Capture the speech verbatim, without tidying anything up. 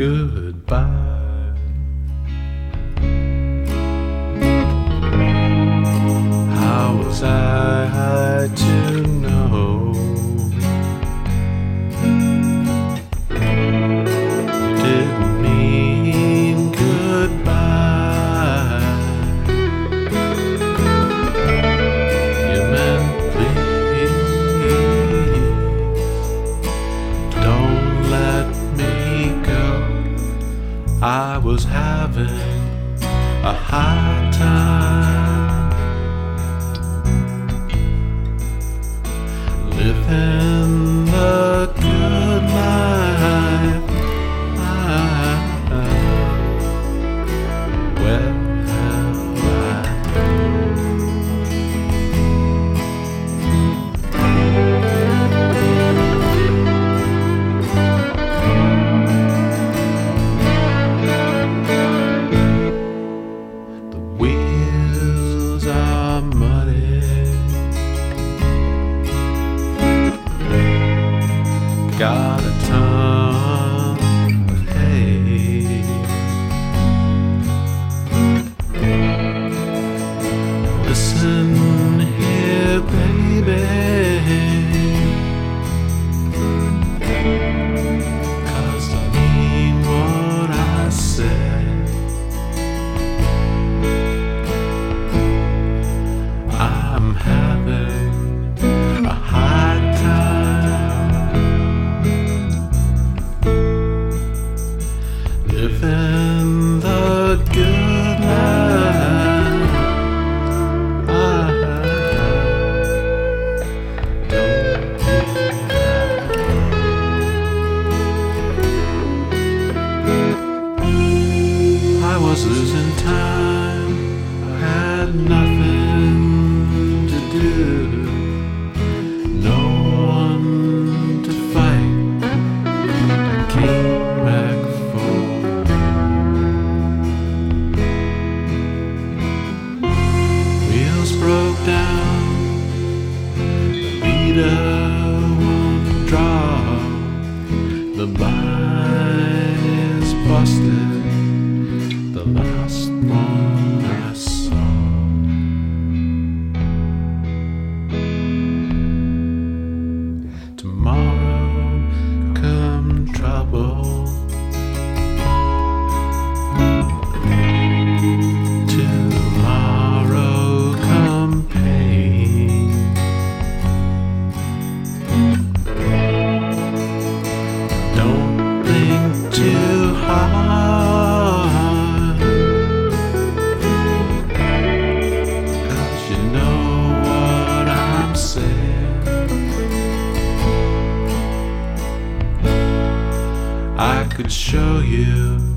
goodbye. How was I to know? Didn't mean goodbye. You meant please. Don't let me go. I was having a hard time, living the good life. Well, the wheels are muddy, got a ton of hay. Listen here, baby, 'cause I mean what I said. I'm having a hard time, living the good life. I don't I was losing time, I had nothing to do, no one to fight. I came back for wheels broke down, the leader won't draw, the line is busted, the last one I saw. Tomorrow come trouble, tomorrow come pain. Don't think too hard, 'cause you know what I'm saying. I could show you